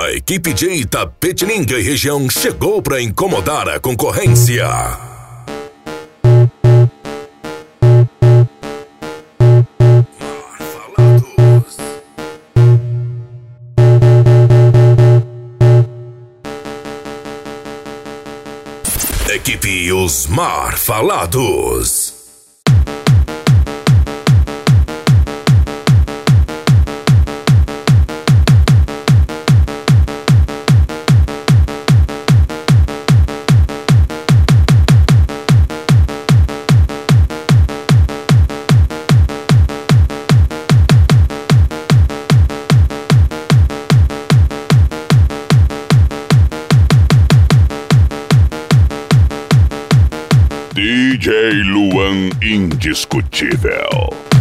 A equipe de Itapetininga e região chegou para incomodar a concorrência. Equipe Os Mar Falados. DJ Luan Indiscutível.